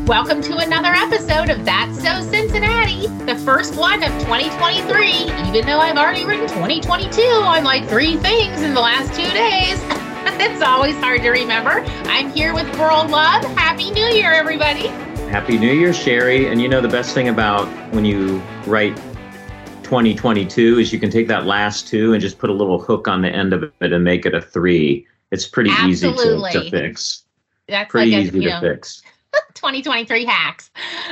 Welcome to another episode of That's So Cincinnati, the first one of 2023. Even though I've already written 2022 on like 3 things in the last 2 days, it's always hard to remember. I'm here with Burl Love. Happy New Year, everybody. Happy New Year, Sherry. And you know, the best thing about when you write 2022 is you can take that last 2 and just put a little hook on the end of it and make it a 3. It's pretty easy to fix. That's pretty like easy to fix. 2023 hacks.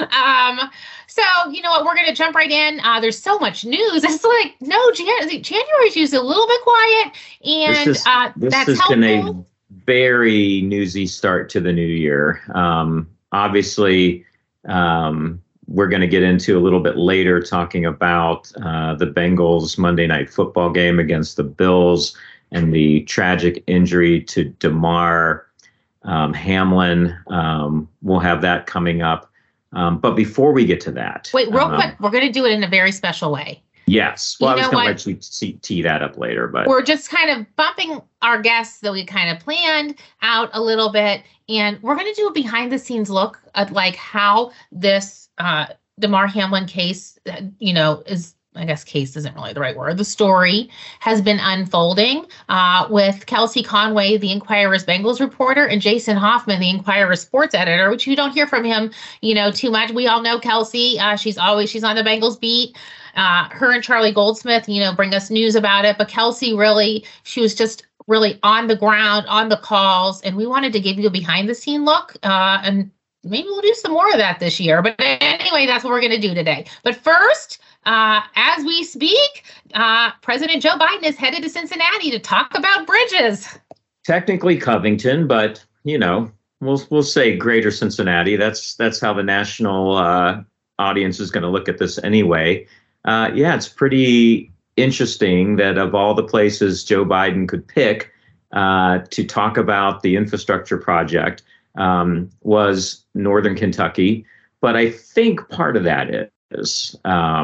So, you know what, we're going to jump right in. There's so much news. It's like, no, January's usually a little bit quiet, and this that's has helpful. been a very newsy start to the new year. Obviously, we're going to get into a little bit later talking about the Bengals Monday Night Football game against the Bills and the tragic injury to Damar Hamlin. We'll have that coming up. But before we get to that. Wait, real quick, we're going to do it in a very special way. Yes. Well, I was going to let you tee that up later. But we're just kind of bumping our guests that we kind of planned out a little bit. And we're going to do a behind the scenes look at like how this Damar Hamlin case, is, I guess case isn't really the right word. The story has been unfolding with Kelsey Conway, the Inquirer's Bengals reporter, and Jason Hoffman, the Inquirer sports editor, which you don't hear from him, too much. We all know Kelsey. She's on the Bengals beat. Her and Charlie Goldsmith, bring us news about it. But Kelsey she was just really on the ground, on the calls. And we wanted to give you a behind the scene look. And maybe we'll do some more of that this year. But anyway, that's what we're going to do today. But first, as we speak, President Joe Biden is headed to Cincinnati to talk about bridges. Technically Covington, but we'll say Greater Cincinnati. That's how the national audience is going to look at this anyway. It's pretty interesting that of all the places Joe Biden could pick to talk about the infrastructure project was Northern Kentucky. But I think part of that is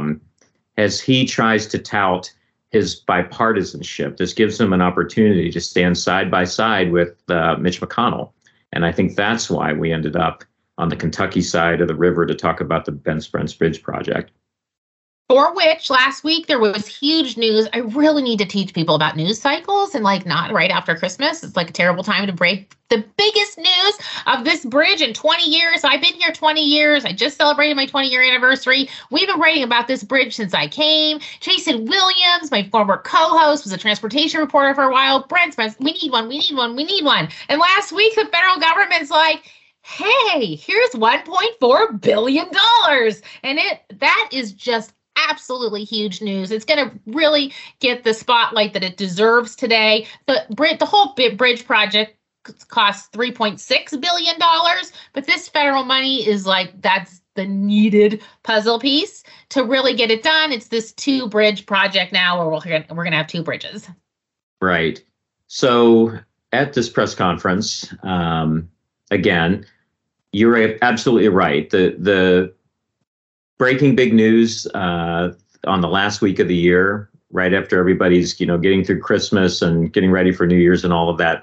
as he tries to tout his bipartisanship, this gives him an opportunity to stand side by side with Mitch McConnell. And I think that's why we ended up on the Kentucky side of the river to talk about the Ben Spence Bridge project. For which last week there was huge news. I really need to teach people about news cycles and not right after Christmas. It's like a terrible time to break the biggest news of this bridge in 20 years. I've been here 20 years. I just celebrated my 20-year anniversary. We've been writing about this bridge since I came. Jason Williams, my former co-host, was a transportation reporter for a while. Brent Spence, we need one. And last week the federal government's like, hey, here's $1.4 billion. And that is just absolutely huge news. It's going to really get the spotlight that it deserves today. The whole bridge project costs $3.6 billion, but this federal money is that's the needed puzzle piece to really get it done. It's this 2-bridge project now where we're going to have 2 bridges. Right. So at this press conference, again, you're absolutely right. The breaking big news on the last week of the year, right after everybody's, getting through Christmas and getting ready for New Year's and all of that,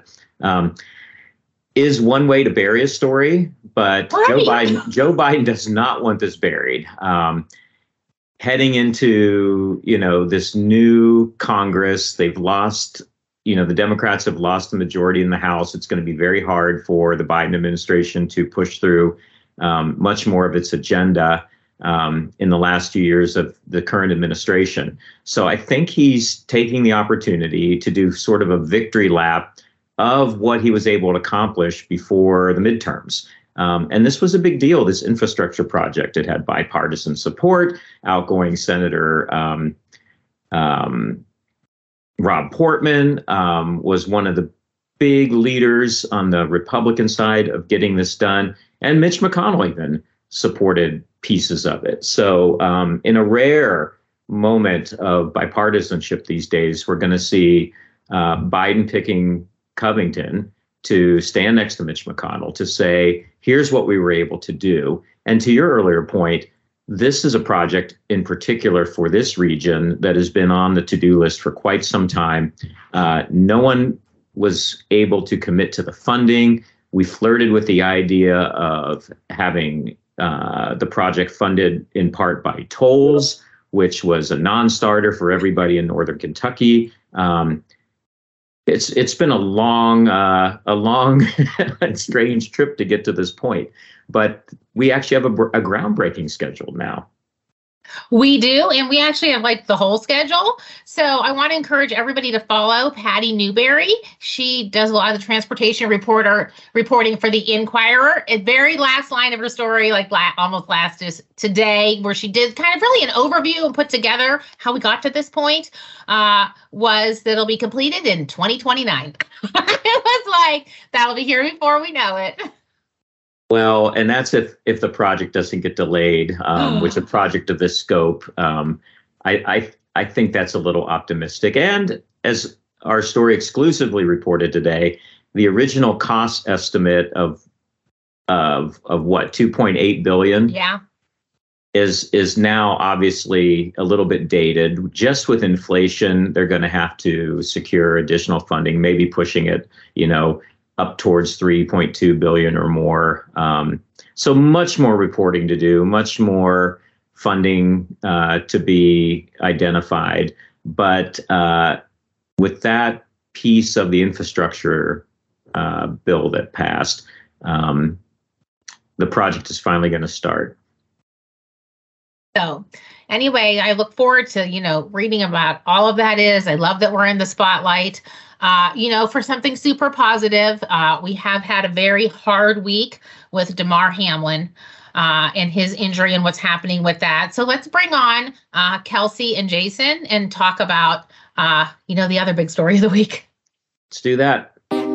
is one way to bury a story. But right. Joe Biden does not want this buried. Heading into, this new Congress, they've lost, the Democrats have lost the majority in the House. It's going to be very hard for the Biden administration to push through much more of its agenda in the last few years of the current administration. So I think he's taking the opportunity to do sort of a victory lap of what he was able to accomplish before the midterms. And this was a big deal, this infrastructure project. It had bipartisan support. Outgoing Senator Rob Portman was one of the big leaders on the Republican side of getting this done. And Mitch McConnell even supported pieces of it. So in a rare moment of bipartisanship these days, we're going to see Biden picking Covington to stand next to Mitch McConnell to say, here's what we were able to do. And to your earlier point, this is a project in particular for this region that has been on the to-do list for quite some time. No one was able to commit to the funding We flirted with the idea of having the project funded in part by tolls, which was a non-starter for everybody in Northern Kentucky. It's been a long and strange trip to get to this point, but we actually have a groundbreaking scheduled now. We do, and we actually have like the whole schedule. So I want to encourage everybody to follow Patty Newberry. She does a lot of the transportation reporting for the Inquirer. At very last line of her story, like almost last is today, where she did kind of really an overview and put together how we got to this point, was that it'll be completed in 2029. It was like, that'll be here before we know it. Well, and that's if the project doesn't get delayed, which a project of this scope, I think that's a little optimistic. And as our story exclusively reported today, the original cost estimate of what, 2.8 billion, is now obviously a little bit dated. Just with inflation, they're going to have to secure additional funding, maybe pushing it, up towards 3.2 billion or more. So much more reporting to do, much more funding to be identified. But with that piece of the infrastructure bill that passed, the project is finally going to start. So anyway, I look forward to, reading about all of that I love that we're in the spotlight. For something super positive, we have had a very hard week with Damar Hamlin and his injury and what's happening with that. So let's bring on Kelsey and Jason and talk about, the other big story of the week. Let's do that.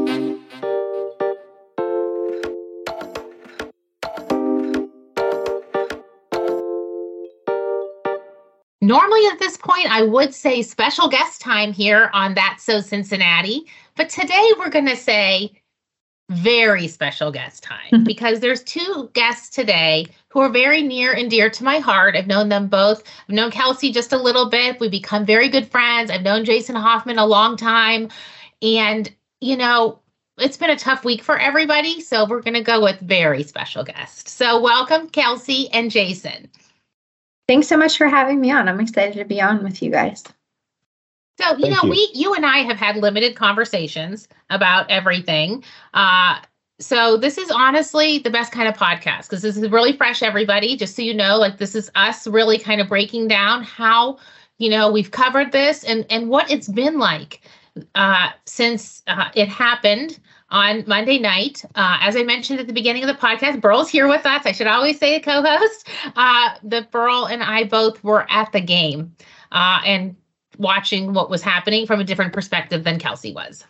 Normally at this point, I would say special guest time here on That's So Cincinnati, but today we're going to say very special guest time because there's two guests today who are very near and dear to my heart. I've known them both. I've known Kelsey just a little bit. We've become very good friends. I've known Jason Hoffman a long time. And, it's been a tough week for everybody. So we're going to go with very special guest. So welcome, Kelsey and Jason. Thanks so much for having me on. I'm excited to be on with you guys. So, you and I have had limited conversations about everything. So this is honestly the best kind of podcast because this is really fresh, everybody. Just so you know, like this is us really kind of breaking down how, we've covered this and what it's been like since it happened on Monday night. As I mentioned at the beginning of the podcast, Burl's here with us. I should always say a co-host. That Burl and I both were at the game and watching what was happening from a different perspective than Kelsey was.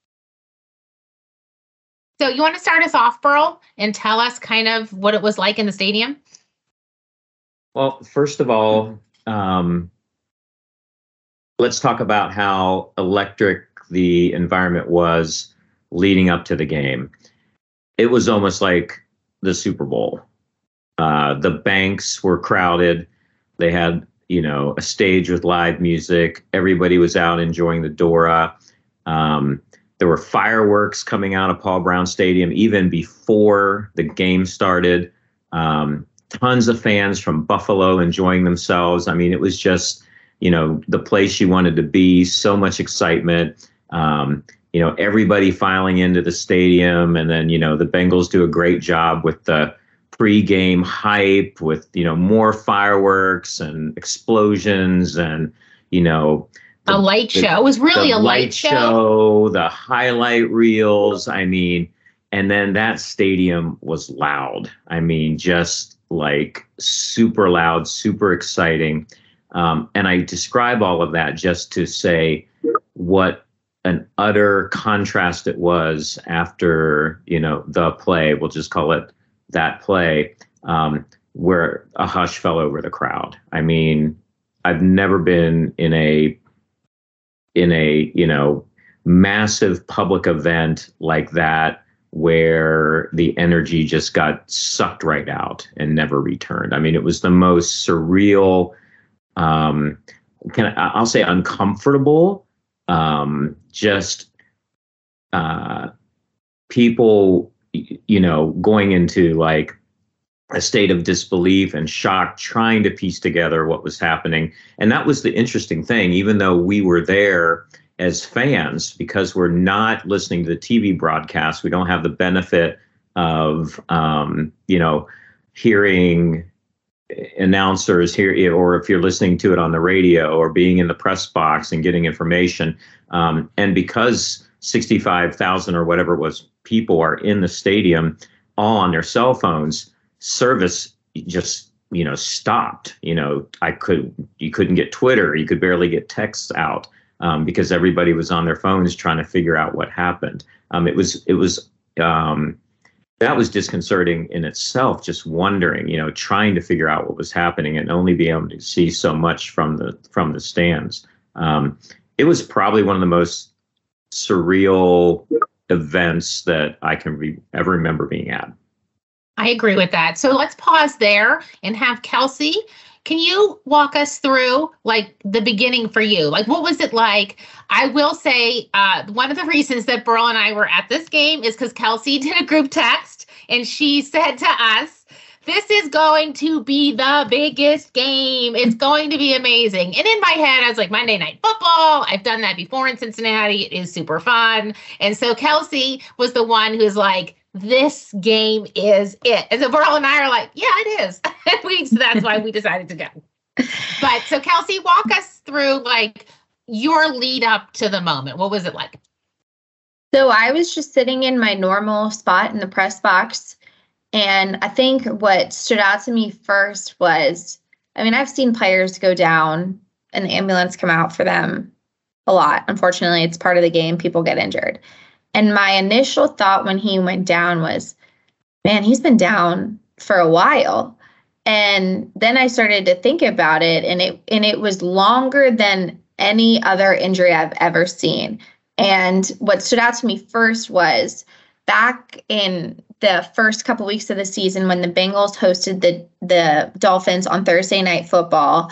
So you want to start us off, Burl, and tell us kind of what it was like in the stadium? Well, first of all, let's talk about how electric the environment was leading up to the game. It was almost like the Super Bowl. The banks were crowded. They had, a stage with live music. Everybody was out enjoying the Dora. There were fireworks coming out of Paul Brown Stadium even before the game started. Tons of fans from Buffalo enjoying themselves. I mean, it was just, the place you wanted to be. So much excitement. Everybody filing into the stadium, and then, the Bengals do a great job with the pre-game hype with, more fireworks and explosions and, a light show. It was really a light show. The highlight reels. I mean, and then that stadium was loud. I mean, just like super loud, super exciting. And I describe all of that just to say what an utter contrast it was after, the play, we'll just call it that play, where a hush fell over the crowd. I mean, I've never been in a massive public event like that where the energy just got sucked right out and never returned. I mean, it was the most surreal, I'll say uncomfortable, people going into like a state of disbelief and shock, trying to piece together what was happening. And that was the interesting thing, even though we were there as fans, because we're not listening to the TV broadcast, we don't have the benefit of, hearing announcers here, or if you're listening to it on the radio or being in the press box and getting information. And because 65,000 or whatever it was people are in the stadium all on their cell phones, service just stopped. You couldn't get Twitter, you could barely get texts out, because everybody was on their phones trying to figure out what happened. That was disconcerting in itself, just wondering, trying to figure out what was happening and only being able to see so much from the stands. It was probably one of the most surreal events that I can ever remember being at. I agree with that. So let's pause there and have Kelsey. Can you walk us through like the beginning for you? Like, what was it like? I will say one of the reasons that Burl and I were at this game is because Kelsey did a group text and she said to us, this is going to be the biggest game. It's going to be amazing. And in my head, I was like, Monday Night Football. I've done that before in Cincinnati. It is super fun. And so Kelsey was the one who's like, this game is it. And so Burl and I are like, yeah, it is. So that's why we decided to go. But so Kelsey, walk us through like your lead up to the moment. What was it like? So I was just sitting in my normal spot in the press box. And I think what stood out to me first was, I've seen players go down and the ambulance come out for them a lot. Unfortunately, it's part of the game. People get injured. And my initial thought when he went down was, man, he's been down for a while. And then I started to think about it, and it was longer than any other injury I've ever seen. And what stood out to me first was back in the first couple weeks of the season when the Bengals hosted the Dolphins on Thursday Night Football,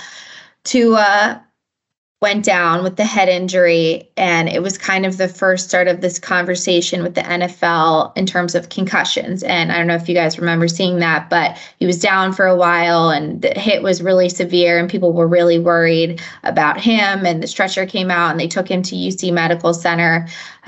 Tua went down with the head injury, and it was kind of the first start of this conversation with the NFL in terms of concussions. And I don't know if you guys remember seeing that, but he was down for a while and the hit was really severe and people were really worried about him, and the stretcher came out and they took him to UC Medical Center.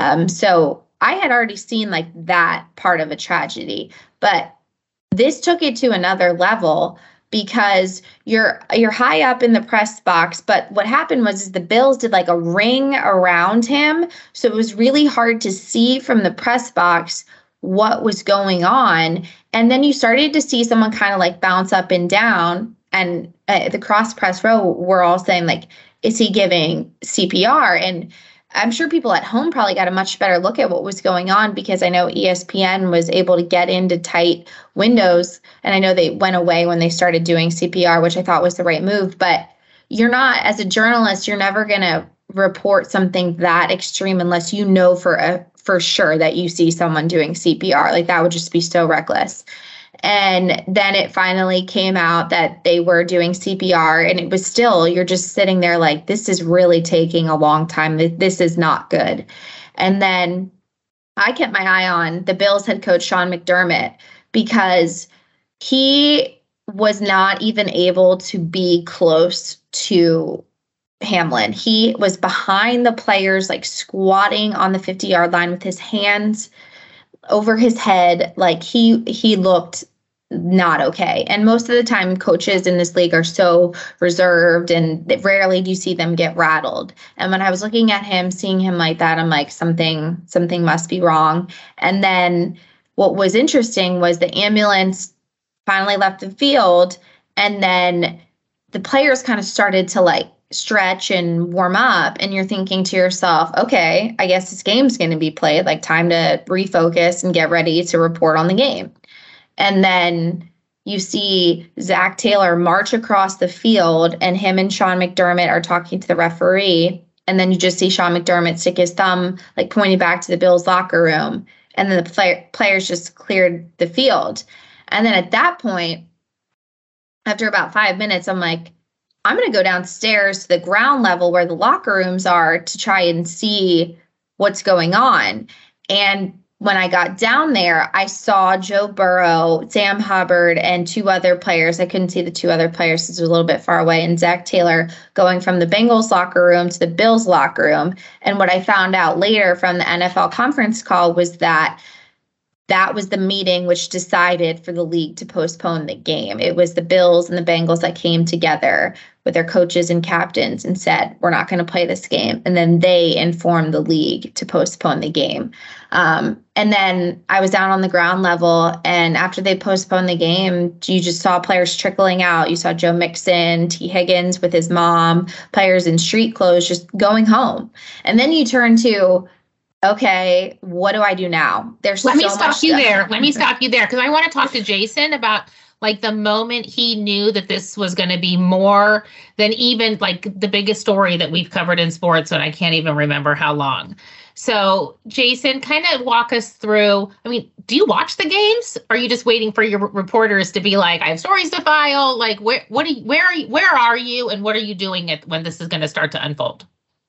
So I had already seen like that part of a tragedy, but this took it to another level, because you're high up in the press box. But what happened was the Bills did like a ring around him. So it was really hard to see from the press box what was going on. And then you started to see someone kind of like bounce up and down. And the cross press row were all saying like, is he giving CPR? And I'm sure people at home probably got a much better look at what was going on, because I know ESPN was able to get into tight windows, and I know they went away when they started doing CPR, which I thought was the right move. But you're not, as a journalist, you're never going to report something that extreme unless you know for sure that you see someone doing CPR. Like, that would just be so reckless. And then it finally came out that they were doing CPR, and it was still, you're just sitting there like, this is really taking a long time. This is not good. And then I kept my eye on the Bills head coach, Sean McDermott, because he was not even able to be close to Hamlin. He was behind the players, like squatting on the 50-yard line with his hands over his head. Like he looked not okay. And most of the time coaches in this league are so reserved, and rarely do you see them get rattled. And when I was looking at him, seeing him like that, I'm like, something must be wrong. And then what was interesting was the ambulance finally left the field, and then the players kind of started to like stretch and warm up, and you're thinking to yourself, okay, I guess this game's going to be played, like time to refocus and get ready to report on the game. And then you see Zach Taylor march across the field, and him and Sean McDermott are talking to the referee. And then you just see Sean McDermott stick his thumb, like pointing back to the Bills locker room. And then the players just cleared the field. And then at that point, after about 5 minutes, I'm like, I'm going to go downstairs to the ground level where the locker rooms are to try and see what's going on. And when I got down there, I saw Joe Burrow, Sam Hubbard, and 2 other players. I couldn't see the 2 other players because it was a little bit far away, and Zach Taylor going from the Bengals locker room to the Bills locker room. And what I found out later from the NFL conference call was that was the meeting which decided for the league to postpone the game. It was the Bills and the Bengals that came together with their coaches and captains and said, we're not going to play this game. And then they informed the league to postpone the game. And then I was down on the ground level, and after they postponed the game, you just saw players trickling out. You saw Joe Mixon, T. Higgins with his mom, players in street clothes just going home. And then you turn to, okay, what do I do now? Let me stop you there because I want to talk to Jason about like the moment he knew that this was going to be more than even like the biggest story that we've covered in sports, and I can't even remember how long. So Jason, kind of walk us through. I mean, do you watch the games? Or are you just waiting for your reporters to be like, I have stories to file? Like, where are you, and what are you doing when this is going to start to unfold?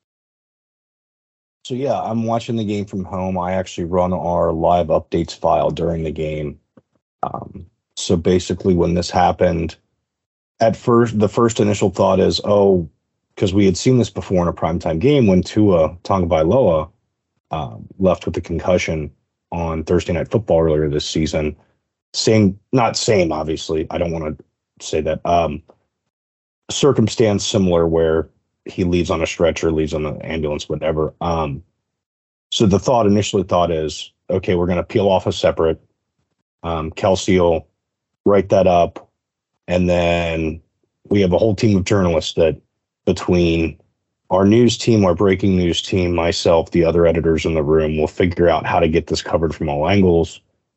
So yeah, I'm watching the game from home. I actually run our live updates file during the game. So basically when this happened, at first, the first initial thought is, because we had seen this before in a primetime game when Tua Tagovailoa left with a concussion on Thursday Night Football earlier this season. Not same, obviously. I don't want to say that. Circumstance similar where he leaves on a stretcher, leaves on the ambulance, whatever. So the initial thought is, okay, we're going to peel off a separate. Kelsey will write that up. And then we have a whole team of journalists that between our news team, our breaking news team, myself, the other editors in the room, will figure out how to get this covered from all angles.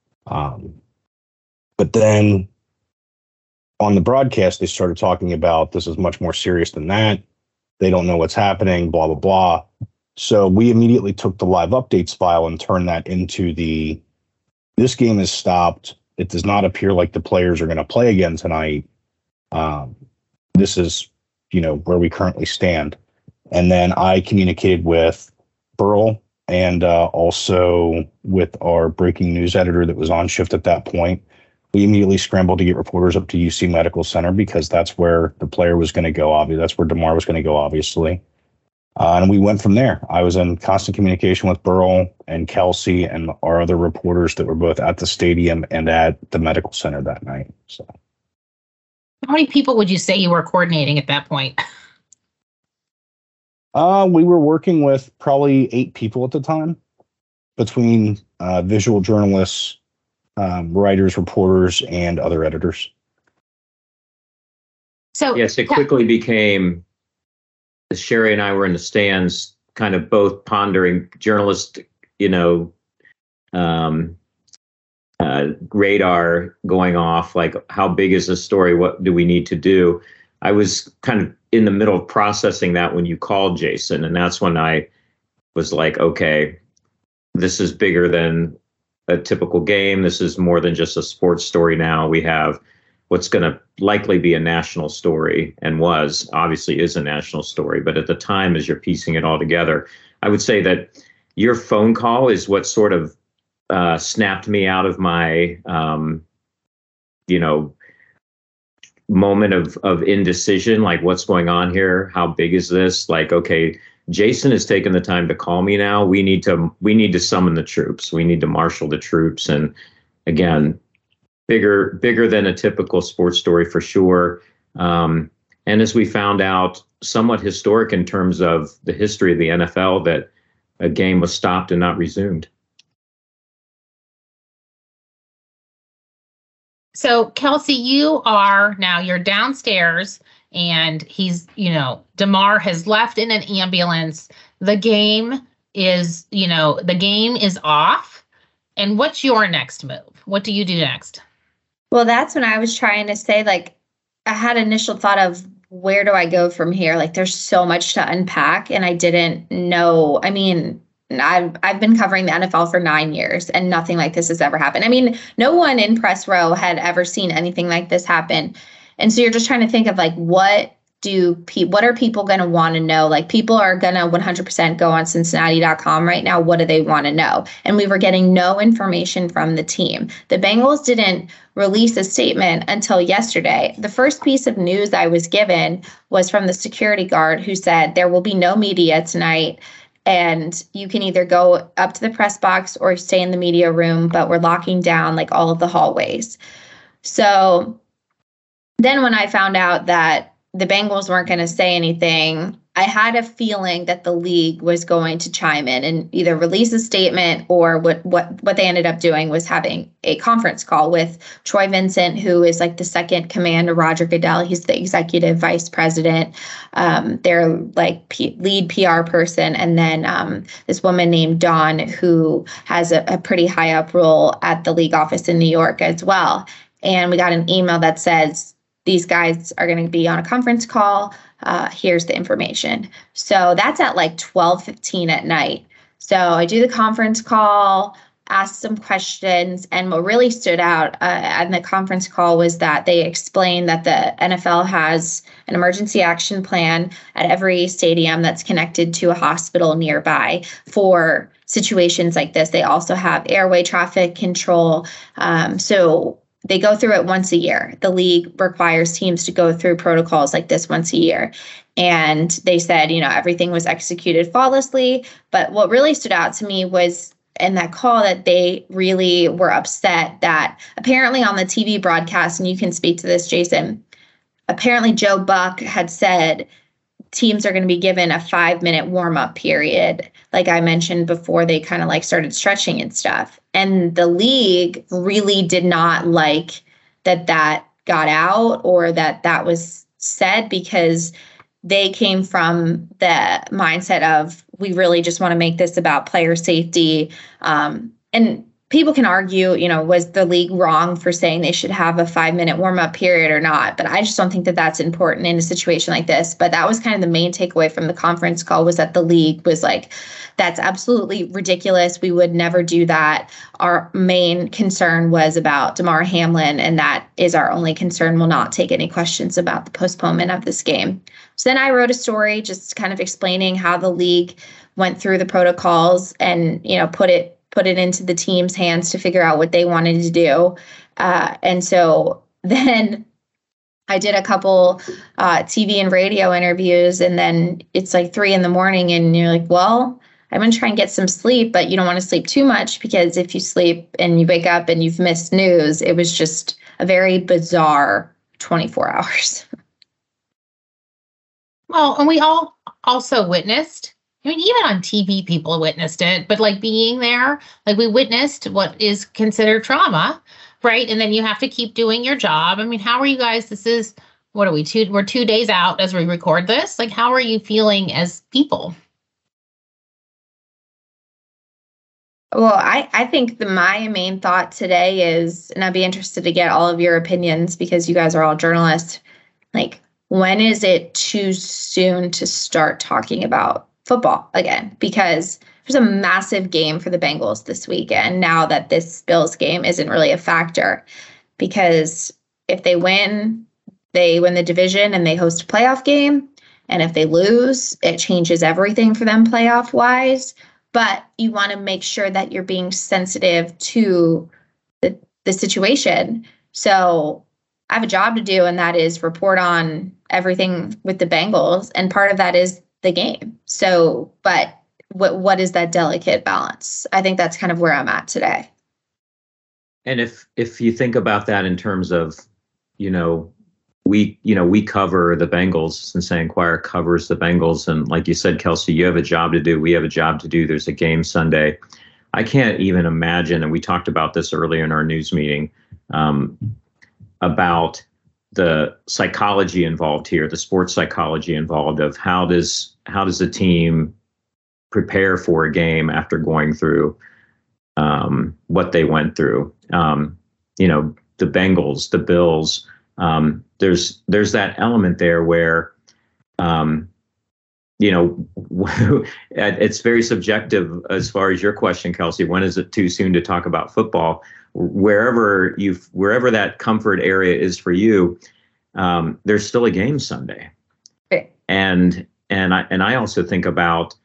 But then on the broadcast, they started talking about this is much more serious than that. They don't know what's happening, blah, blah, blah. So we immediately took the live updates file and turned that into this game is stopped. It does not appear like the players are going to play again tonight. This is, where we currently stand. And then I communicated with Burl and also with our breaking news editor that was on shift at that point. We immediately scrambled to get reporters up to UC Medical Center because that's where the player was going to go. Obviously, that's where DeMar was going to go, obviously. And we went from there. I was in constant communication with Burl and Kelsey and our other reporters that were both at the stadium and at the medical center that night. So, how many people would you say you were coordinating at that point? We were working with probably 8 people at the time, between visual journalists, writers, reporters, and other editors. So yes, it quickly became, as Sherry and I were in the stands, kind of both pondering journalist, radar going off, like how big is this story? What do we need to do? I was kind of in the middle of processing that when you called, Jason, and that's when I was like, okay, this is bigger than a typical game. This is more than just a sports story now. We have what's going to likely be a national story, and obviously is a national story. But at the time, as you're piecing it all together, I would say that your phone call is what sort of snapped me out of my, moment of indecision, like what's going on here? How big is this? Like, okay, Jason has taken the time to call me now. We need to summon the troops. We need to marshal the troops. And again, bigger than a typical sports story for sure. And as we found out, somewhat historic in terms of the history of the NFL, that a game was stopped and not resumed. So Kelsey, you're downstairs and he's, DeMar has left in an ambulance. The game is off. And what's your next move? What do you do next? Well, that's when I was trying to say, like, I had initial thought of where do I go from here? Like, there's so much to unpack and I didn't know. I mean, I've been covering the NFL for 9 years and nothing like this has ever happened. I mean, no one in press row had ever seen anything like this happen. And so you're just trying to think of like, what what are people going to want to know? Like, people are going to 100% go on Cincinnati.com right now. What do they want to know? And we were getting no information from the team. The Bengals didn't release a statement until yesterday. The first piece of news I was given was from the security guard, who said there will be no media tonight, and you can either go up to the press box or stay in the media room, but we're locking down like all of the hallways. So then when I found out that the Bengals weren't going to say anything, I had a feeling that the league was going to chime in and either release a statement, or what they ended up doing was having a conference call with Troy Vincent, who is like the second command to Roger Goodell. He's the executive vice president, their like lead PR person, and then this woman named Dawn, who has a pretty high up role at the league office in New York as well. And we got an email that says, these guys are going to be on a conference call. Here's the information. So that's at like 12:15 at night. So I do the conference call, ask some questions. And what really stood out on the conference call was that they explained that the NFL has an emergency action plan at every stadium that's connected to a hospital nearby for situations like this. They also have airway traffic control. So they go through it once a year. The league requires teams to go through protocols like this once a year. And they said, everything was executed flawlessly. But what really stood out to me was in that call that they really were upset that apparently on the TV broadcast, and you can speak to this, Jason, apparently Joe Buck had said teams are going to be given a 5-minute warm-up period, like I mentioned before they kind of like started stretching and stuff. And the league really did not like that got out, or that was said, because they came from the mindset of, we really just want to make this about player safety. And people can argue, was the league wrong for saying they should have a 5-minute warm-up period or not? But I just don't think that that's important in a situation like this. But that was kind of the main takeaway from the conference call, was that the league was like, that's absolutely ridiculous. We would never do that. Our main concern was about Damar Hamlin, and that is our only concern. We'll not take any questions about the postponement of this game. So then I wrote a story just kind of explaining how the league went through the protocols and, put it into the team's hands to figure out what they wanted to do. And so then I did a couple TV and radio interviews, and then it's like 3 a.m. and you're like, well, I'm going to try and get some sleep, but you don't want to sleep too much, because if you sleep and you wake up and you've missed news, it was just a very bizarre 24 hours. Well, and we all also witnessed, even on TV, people witnessed it, but like being there, like we witnessed what is considered trauma, right? And then you have to keep doing your job. How are you guys? This is, what are we, we're 2 days out as we record this. Like, how are you feeling as people? Well, I think my main thought today is, and I'd be interested to get all of your opinions because you guys are all journalists, like, when is it too soon to start talking about football again? Because there's a massive game for the Bengals this weekend now that this Bills game isn't really a factor. Because if they win the division and they host a playoff game. And if they lose, it changes everything for them playoff-wise. But you want to make sure that you're being sensitive to the situation. So I have a job to do, and that is report on everything with the Bengals. And part of that is the game. So, but what is that delicate balance? I think that's kind of where I'm at today. And if you think about that in terms of, we cover the Bengals. Cincinnati Enquirer covers the Bengals. And like you said, Kelsey, you have a job to do. We have a job to do. There's a game Sunday. I can't even imagine, and we talked about this earlier in our news meeting, about the psychology involved here, the sports psychology involved of how does a team prepare for a game after going through what they went through. The Bengals, the Bills, there's that element there where, it's very subjective as far as your question, Kelsey. When is it too soon to talk about football? Wherever that comfort area is for you, there's still a game Sunday. I also think about,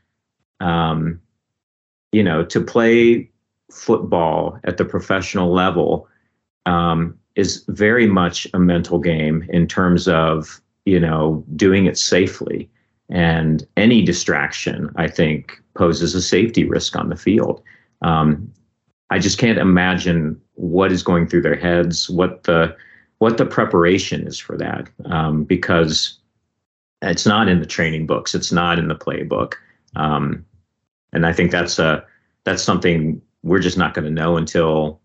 to play football at the professional level is very much a mental game in terms of, doing it safely. And any distraction, I think, poses a safety risk on the field. I just can't imagine what is going through their heads, what the preparation is for that, because it's not in the training books, it's not in the playbook, and I think that's something we're just not going to know until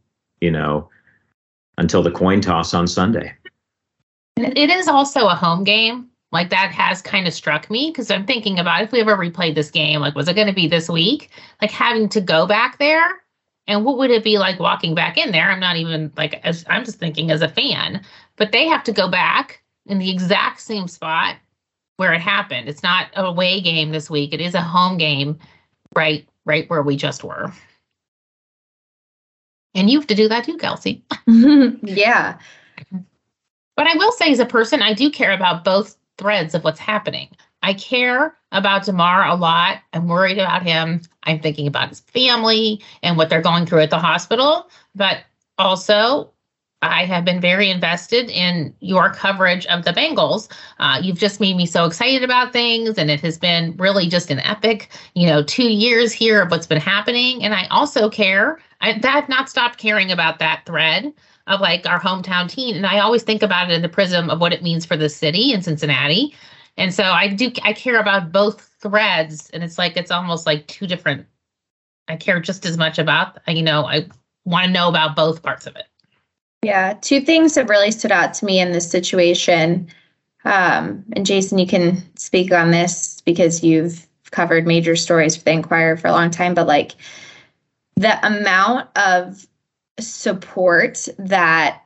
the coin toss on Sunday. It is also a home game. Like, that has kind of struck me, because I'm thinking about, if we ever replayed this game, like, was it going to be this week? Like, having to go back there, and what would it be like walking back in there? I'm not even like, I'm just thinking as a fan, but they have to go back in the exact same spot where it happened. It's not a away game this week. It is a home game, right where we just were. And you have to do that too, Kelsey. Yeah. But I will say, as a person, I do care about both threads of what's happening. I care about Damar a lot. I'm worried about him. I'm thinking about his family and what they're going through at the hospital. But also, I have been very invested in your coverage of the Bengals. You've just made me so excited about things, and it has been really just an epic, 2 years here of what's been happening. And I also care. I've not stopped caring about that thread of, like, our hometown team. And I always think about it in the prism of what it means for the city in Cincinnati. And so I care about both threads. And it's almost like two different, I care just as much about, I want to know about both parts of it. Yeah. Two things that really stood out to me in this situation. And Jason, you can speak on this because you've covered major stories for the Inquirer for a long time, but like the amount of support that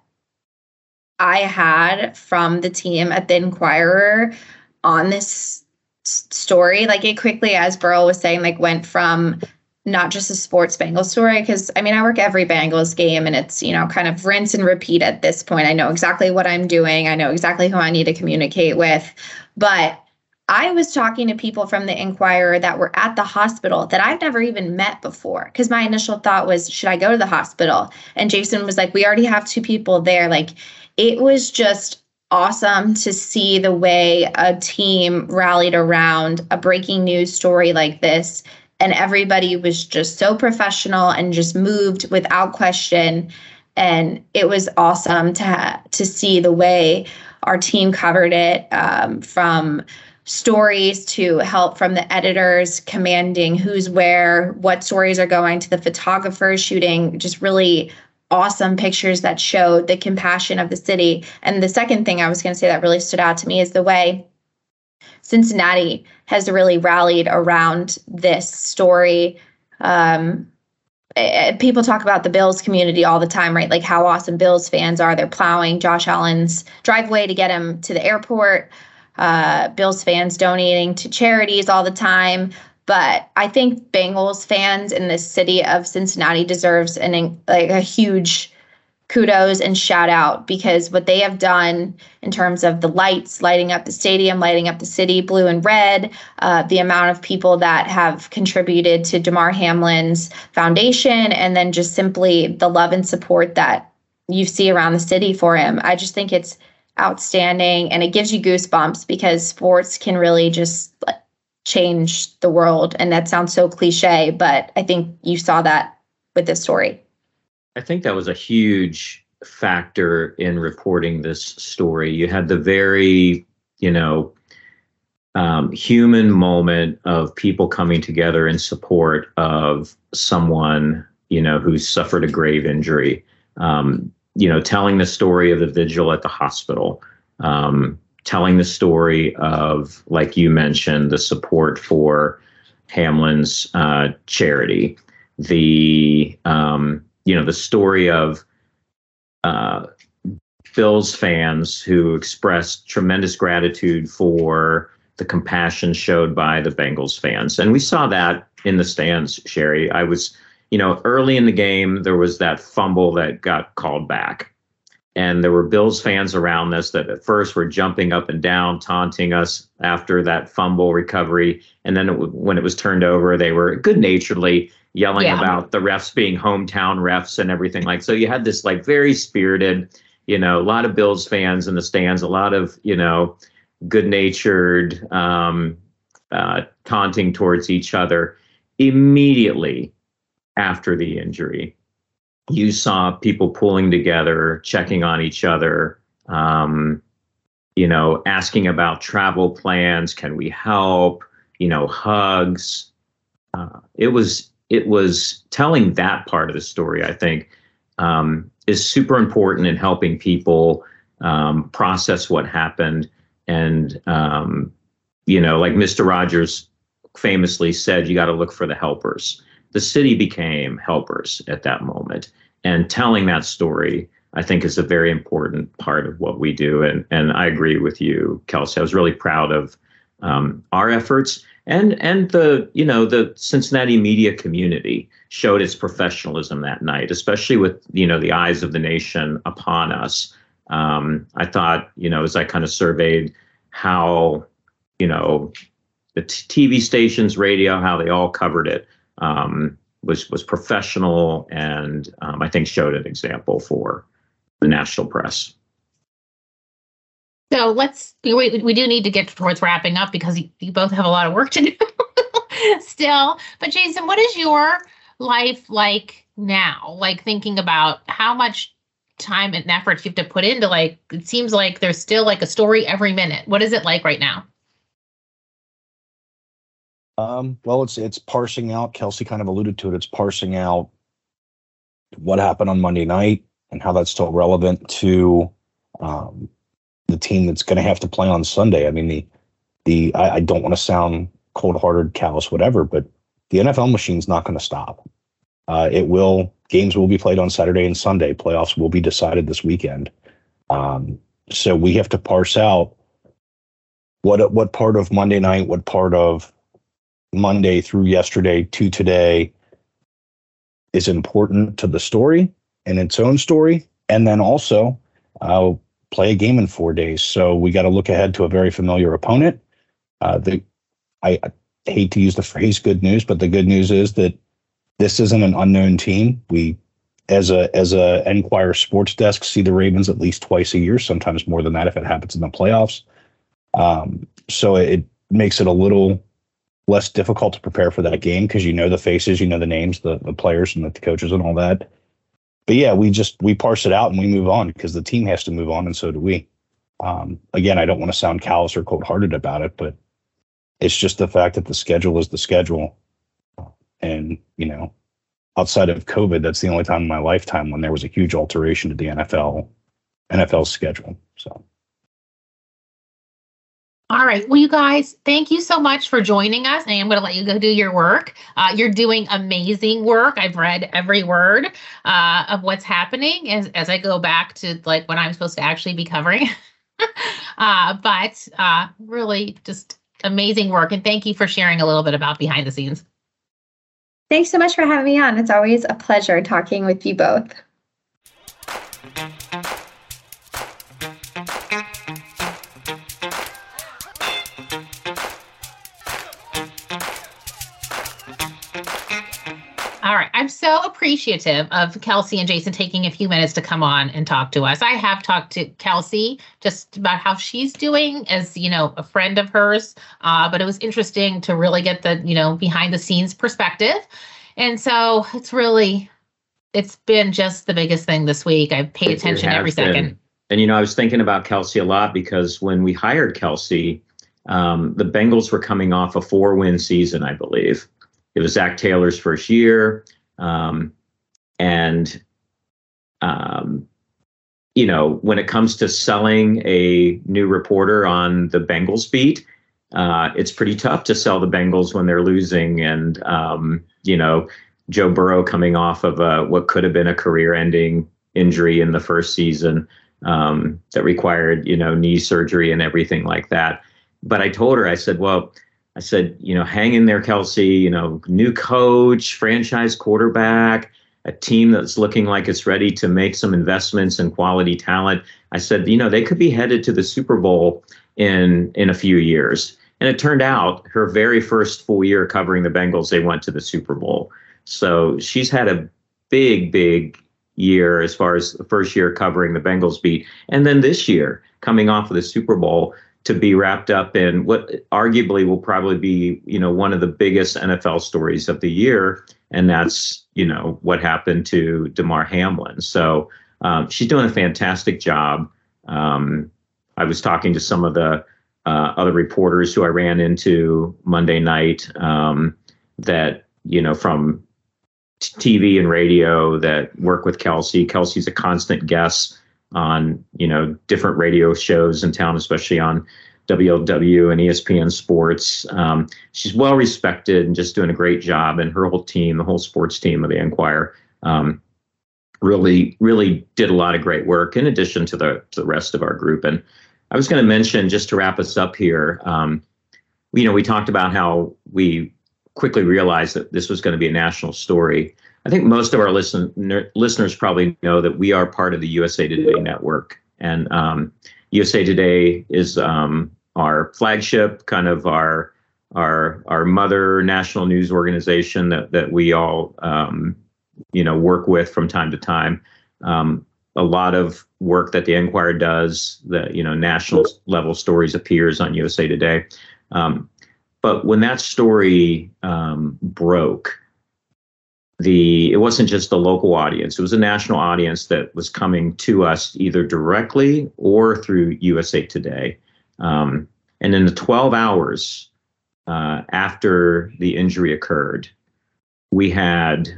I had from the team at the Inquirer on this story, like, it quickly, as Burl was saying, like, went from not just a sports Bengals story, because I work every Bengals game, and it's, kind of rinse and repeat at this point. I know exactly what I'm doing. I know exactly who I need to communicate with. But I was talking to people from the Inquirer that were at the hospital that I've never even met before, because my initial thought was, should I go to the hospital? And Jason was like, we already have 2 people there. Like, it was just awesome to see the way a team rallied around a breaking news story like this. And everybody was just so professional and just moved without question. And it was awesome to see the way our team covered it, from stories to help from the editors commanding who's where, what stories are going, to the photographers shooting just really awesome pictures that showed the compassion of the city. And the second thing I was going to say that really stood out to me is the way Cincinnati has really rallied around this story. People talk about the Bills community all the time, right? Like, how awesome Bills fans are. They're plowing Josh Allen's driveway to get him to the airport. Bills fans donating to charities all the time. But I think Bengals fans in the city of Cincinnati deserves a huge kudos and shout out, because what they have done in terms of the lights, lighting up the stadium, lighting up the city blue and red, the amount of people that have contributed to Damar Hamlin's foundation, and then just simply the love and support that you see around the city for him. I just think it's outstanding, and it gives you goosebumps, because sports can really just change the world. And that sounds so cliche, but I think you saw that with this story. I think that was a huge factor in reporting this story. You had the very, human moment of people coming together in support of someone, who's suffered a grave injury. Telling the story of the vigil at the hospital, telling the story of, like you mentioned, the support for Hamlin's charity, the story of Bills fans who expressed tremendous gratitude for the compassion showed by the Bengals fans. And we saw that in the stands, Sherry. I was, early in the game, there was that fumble that got called back. and there were Bills fans around us that at first were jumping up and down, taunting us after that fumble recovery. And then when it was turned over, they were good-naturedly yelling about the refs being hometown refs and everything. Like, so you had this like very spirited, a lot of Bills fans in the stands, a lot of, good-natured taunting towards each other. Immediately after the injury, you saw people pulling together, checking on each other, asking about travel plans. Can we help? Hugs. It was telling that part of the story, I think, is super important in helping people process what happened. And, like Mr. Rogers famously said, you got to look for the helpers. The city became helpers at that moment. And telling that story, I think, is a very important part of what we do. And I agree with you, Kelsey. I was really proud of our efforts. And the Cincinnati media community showed its professionalism that night, especially with, the eyes of the nation upon us. I thought, as I kind of surveyed how, the TV stations, radio, how they all covered it, was professional, and I think showed an example for the national press. So we do need to get towards wrapping up because you both have a lot of work to do still. But Jason, what is your life like now? Like, thinking about how much time and effort you have to put into, like, it seems like there's still like a story every minute. What is it like right now? Well, it's parsing out. Kelsey kind of alluded to it. It's parsing out what happened on Monday night and how that's still relevant to the team that's going to have to play on Sunday. I mean, I don't want to sound cold-hearted, callous, whatever, but the NFL machine's not going to stop. Games will be played on Saturday and Sunday. Playoffs will be decided this weekend. So we have to parse out what part of Monday night, what part of Monday through yesterday to today is important to the story and its own story. And then also play a game in 4 days. So we got to look ahead to a very familiar opponent. I hate to use the phrase good news, but the good news is that this isn't an unknown team. We, as a Enquirer sports desk, see the Ravens at least twice a year, sometimes more than that if it happens in the playoffs. So it makes it a little less difficult to prepare for that game because the faces, the names, the players and the coaches and all that. But yeah, we parse it out and we move on because the team has to move on, and so do we. Again, I don't want to sound callous or cold-hearted about it, but it's just the fact that the schedule is the schedule. And, outside of COVID, that's the only time in my lifetime when there was a huge alteration to the NFL schedule. So. All right. Well, you guys, thank you so much for joining us. I am going to let you go do your work. You're doing amazing work. I've read every word of what's happening as I go back to like when I'm supposed to actually be covering. But really just amazing work. And thank you for sharing a little bit about behind the scenes. Thanks so much for having me on. It's always a pleasure talking with you both. All right. I'm so appreciative of Kelsey and Jason taking a few minutes to come on and talk to us. I have talked to Kelsey just about how she's doing as, a friend of hers. But it was interesting to really get the, behind the scenes perspective. And so it's been just the biggest thing this week. I've paid attention every second. And, I was thinking about Kelsey a lot because when we hired Kelsey, the Bengals were coming off a 4-win season, I believe. It was Zach Taylor's first year. When it comes to selling a new reporter on the Bengals beat, it's pretty tough to sell the Bengals when they're losing. And, Joe Burrow coming off of what could have been a career-ending injury in the first season that required, knee surgery and everything like that. But I told her, I said, hang in there, Kelsey, new coach, franchise quarterback. a team that's looking like it's ready to make some investments in quality talent. I said, they could be headed to the Super Bowl in a few years. And it turned out her very first full year covering the Bengals, they went to the Super Bowl. So she's had a big year as far as the first year covering the Bengals beat. And then this year, coming off of the Super Bowl, to be wrapped up in what arguably will probably be, one of the biggest NFL stories of the year. And that's, what happened to Damar Hamlin. So she's doing a fantastic job. I was talking to some of the other reporters who I ran into Monday night that, from TV and radio that work with Kelsey. Kelsey's a constant guest on, different radio shows in town, especially on WLW and ESPN Sports. She's well respected and just doing a great job. And her whole team, the whole sports team of the Enquirer, really did a lot of great work in addition to the rest of our group. And I was going to mention, just to wrap us up here, we talked about how we quickly realized that this was going to be a national story. I think most of our listeners probably know that we are part of the USA Today network. And USA Today is our flagship, kind of our mother national news organization that we all work with from time to time. A lot of work that the Enquirer does, the national level stories appears on USA Today. But when that story broke, it wasn't just the local audience; it was a national audience that was coming to us either directly or through USA Today. And in the 12 hours after the injury occurred, we had.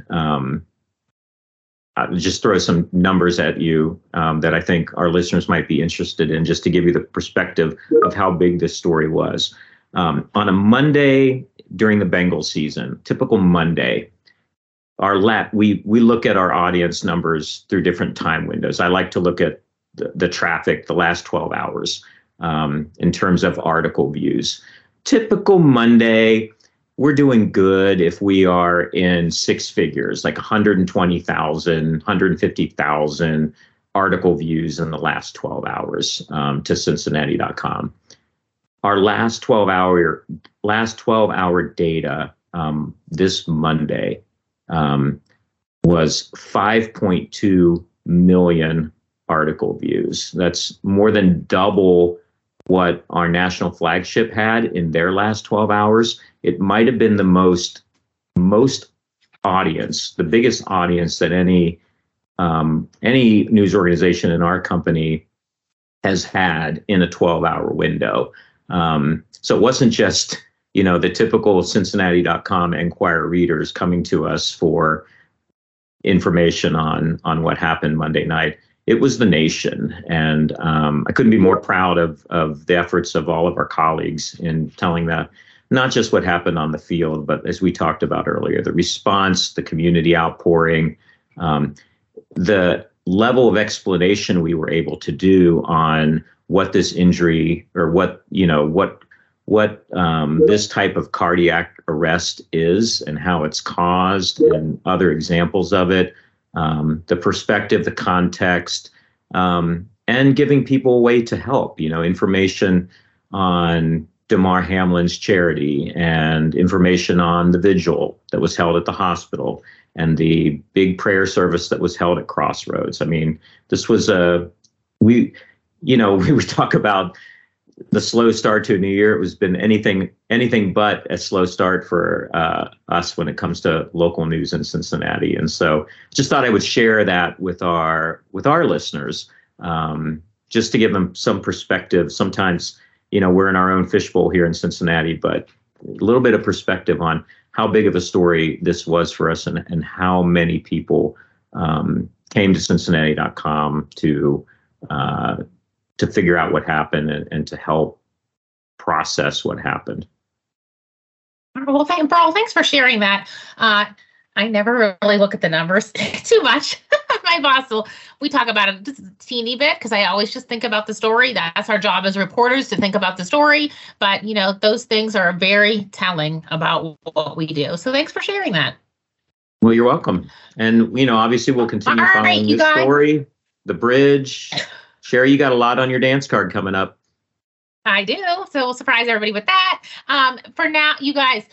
I'll just throw some numbers at you that I think our listeners might be interested in, just to give you the perspective of how big this story was. On a Monday during the Bengals season, typical Monday, we look at our audience numbers through different time windows. I like to look at the traffic the last 12 hours in terms of article views. Typical Monday, we're doing good if we are in six figures, like 120,000, 150,000 article views in the last 12 hours to Cincinnati.com. Our last 12 hour data this Monday was 5.2 million article views. That's more than double what our national flagship had in their last 12 hours. It might have been the most audience, the biggest audience that any news organization in our company has had in a 12-hour window. So it wasn't just, the typical Cincinnati.com Enquirer readers coming to us for information on what happened Monday night. It was the nation. And I couldn't be more proud of the efforts of all of our colleagues in telling that, not just what happened on the field, but as we talked about earlier, the response, the community outpouring, the level of explanation we were able to do on what this injury or what this type of cardiac arrest is and how it's caused and other examples of it, the perspective, the context, and giving people a way to help, information on Damar Hamlin's charity and information on the vigil that was held at the hospital and the big prayer service that was held at Crossroads. I mean, this was we would talk about the slow start to a new year. It was been anything but a slow start for us when it comes to local news in Cincinnati. And so just thought I would share that with our listeners, just to give them some perspective. Sometimes, we're in our own fishbowl here in Cincinnati, but a little bit of perspective on how big of a story this was for us and how many people came to Cincinnati.com to figure out what happened and to help process what happened. Well, Paul, thanks for sharing that. I never really look at the numbers too much. My boss we talk about it just a teeny bit because I always just think about the story. That's our job as reporters, to think about the story. But, those things are very telling about what we do. So thanks for sharing that. Well, you're welcome. And, obviously we'll continue following this story, the bridge. Sherry, you got a lot on your dance card coming up. I do. So we'll surprise everybody with that. For now, you guys,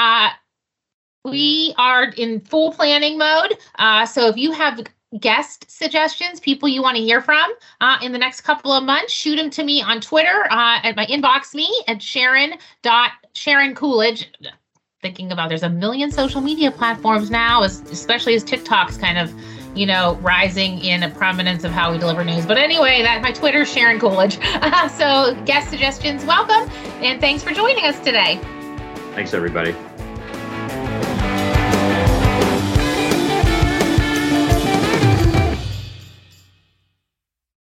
we are in full planning mode. So if you have guest suggestions, people you want to hear from in the next couple of months, shoot them to me on Twitter at my inbox me at Sharon Coolidge. Thinking about there's a million social media platforms now, especially as TikTok's kind of, rising in prominence of how we deliver news. But anyway, that's my Twitter, Sharon Coolidge. So guest suggestions, welcome. And thanks for joining us today. Thanks, everybody.